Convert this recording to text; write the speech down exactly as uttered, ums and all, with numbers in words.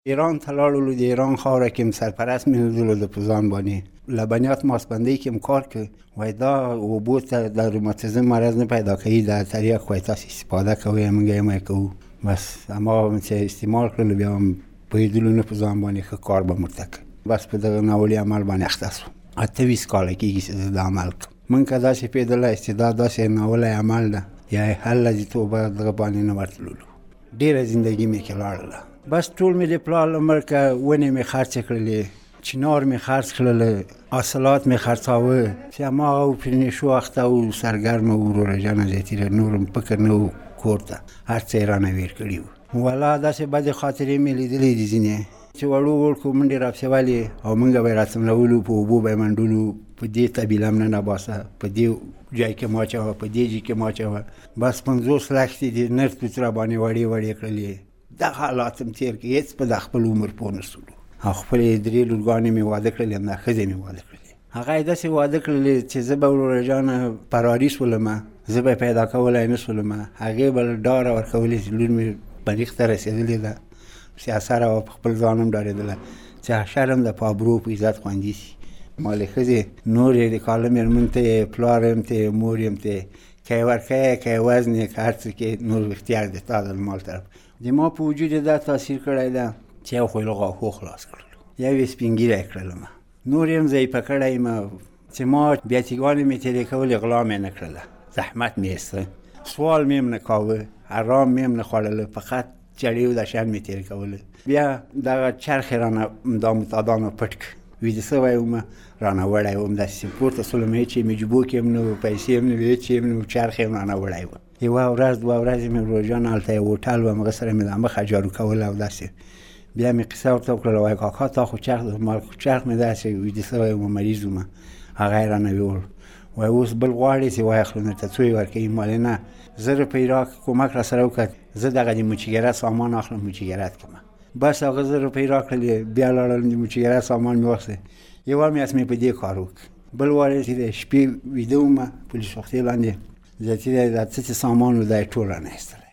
ایران ته لاړلو، د ایران خاوره کې م سرپرست مې لیدلو د په ځان باندې لبنیات ماسبندۍ کې م کار کوي. وایي دا اوبو ته د روماتیزم مرض نه پیدا کوي، د طریق وایي تاسې استفاده کوئ، موږ یې هم کوو. بس هماغه چې استعمال کړلو بیا هم پوهېدلو نه په ځان باندې ښه کار به ورته کوي. بس په دغه ناولي عمل باندې اخته شوم. اته ویشت کاله کېږي چې زه دا عمل کوم. موږ که داسې پېدله استعداد داسې ناولی عمل ده یا حل لځیتوبه دغه باندې نه ورتللو. ډېره زندګي مې کې لاړله. بس ټول مې د پلار له مړکه ونې مې خرڅې کړلې، چنار مې خرڅ کړله، حاصلات مې خرڅاوه چې هماغه و پرې نشو اخته و، سرګرمه و، وروره جانه زیاتي نور م فکر نه و کور ته، هر څه یې رانه ویر کړي وو. والله داسې بدې خاطرې مې لیدلې دي ځینې چې وړو وړکو منډې راپسې ولې او موږ به یې راڅملولو، په اوبو به یې منډلو، په دې طبیله م ننه باسه، په دې ځای کې ما اچوه، په دې ځای کې ما اچوه. بس پنځوس لښتې د نر توت راباندې وړې وړې کړلې. دغه حالات م تېر کړي، هېڅ په د خپل عمر پوه نه شولو. او خپلې درې لورګانې مې واده کړلې، همدا ښځې مې واده کړلې. هغه یې داسې واده کړلې چې زه به وروره جانه فراري شولمه، زه به یې پیدا کولی نه شولمه. هغې به ډاره ورکولې چې لور مې بریښ ته رسېدلې ده، سیاسره وه، په خپل ځان هم ډارېدله چې حشر هم د په ابرو په عزت خوندي شي. مالې ښځې نور یې د کاله مېرمن ته یې، پلار یم ته یې، مور یم ته یې، که یې ورکوې که یې وزن یې، که هر څه کې نور اختیار د تا د مال طرف. د ما په وجود یې دا تاثیر کړی ده چې یو خو یې له غاښو خلاص کړلو، یو یې سپین ږیری کړلم، نور یې هم ضعیفه کړی یم چې ما بیاتیګانې مې تېرې کولې، غلا مې نه کړله، زحمت مې ایسته، سوال مې هم نه کاوه، حرام مې هم نه خوړله، فقط چړې و دشن مې تېر کوله. بیا دغه چرخ یې رانه دا متادانو پټ کړ، ویده سوی ومه، رانه وړی وم، داسې پورته شولم، هېڅ یې مې جوبو کې هم نه و، پیسې هم نه وې، هېڅ یې هم نه و، چرخ یې هم رانه وړی و. یوه ورځ دوه ورځې مې ورور جان هلته یو هوټل و، هغه سره مې د مخه جارو کوله او داسې. بیا مې قصه ورته وکړله، وایي کاکا تا خو چرخ ما چرخ مې داسې ویده سوی وم، مریض ومه، هغه یې رانه یوړ. وایي اوس بل غواړې چې واخلو درته څو یې ورکوي؟ مالې نه، زه روپۍ راکړه، کومک را سره وکړه، زه دغه د مچیګره سامان اخلم، مچیګرت کړمه. بس هغه زه روپۍ راکړلې، بیا لاړم د مچیګره سامان مې واخیسته. یوه میاشت مې په دې کار وکړ. بل وار چې د شپې ویده ومه پولیس وختې لاندې، زیاتي دا څه چې سامان و دا یې ټول رانه ایستلی.